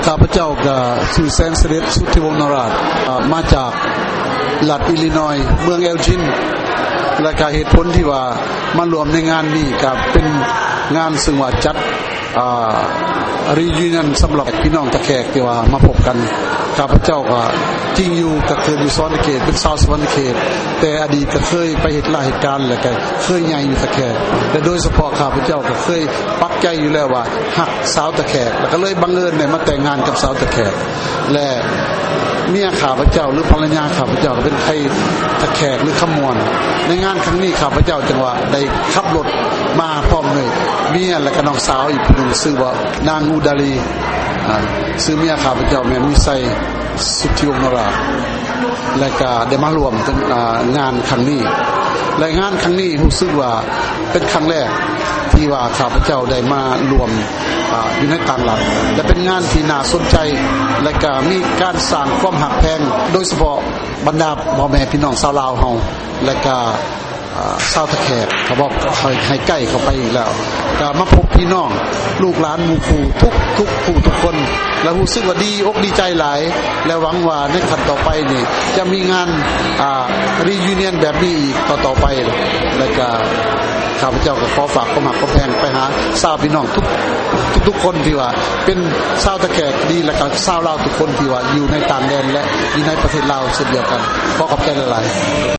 ข้าพเจ้าก็ชื่อแสงเสด็จสุทธิวงศ์นราชมาจากรัฐอิลลินอยส์เมืองเอลจินและก็เหตุผลที่ว่ามารวมในงานนี้ก็เป็นงานซึ่งว่าจัดรียูเนียนสำหรับพี่น้องตะแขกที่ว่ามาพบกันข้าพเจ้าก็จริงอยู่ก็เคยอยู่สวรรณเขตเป็นชาวสวรรณเขตแต่อดีตก็เคยไปเหตุหลายเหตุการณ์แล้วก็เคยใหญ่อยู่ตะแขกและโดยเฉพาะข้าพเจ้าก็เคยปักใจอยู่แล้วว่าฮักสาวตะแขกแล้วก็เลยบังเอิญได้มาแต่งงานกับสาวตะแขกและเมียข้าพเจ้าหรือภรรยาข้าพเจ้าเป็นไทยตะแขกหรือขมวนในงานครั้งนี้ข้าพเจ้าจังว่าได้ขับรถมาพร้อมเลยเมียและก็น้องสาวอีกคนนึงชื่อว่านางอุดาลีชื่อเมียข้าพเจ้าแม่นวิไสสุทธิวงศ์นราชและก็ได้มารวมงานครั้งนี้และงานครั้งนี้รู้สึกว่าเป็นครั้งแรกที่ว่าข้าพเจ้าได้มารวมอยู่ในต่างหลักและเป็นงานที่น่าสนใจและก็มีการสร้างความหักแพงโดยเฉพาะบรรดาพ่อแม่พี่น้องชาวลาวเฮาและก็ชาวตะแขกเขาบอกให้ใกล้เข้าไปอีกแล้วก็มาพบพี่น้องลูกหลานหมู่คู่ทุกคนแล้วรู้สึกว่าดีอกดีใจหลายและหวังว่าในขั้นต่อไปนี่จะมีงานรียูเนียนแบบนี้อีกต่อไปแล้วก็ข้าพเจ้าก็ขอฝากความหักความแพงไปหาชาวพี่น้องทุกคนที่ว่าเป็นชาวตะแขกดีและก็ชาวลาวทุกคนที่ว่าอยู่ในต่างแดนและอยู่ในประเทศลาวเช่นเดียวกันขอขอบใจหลายๆ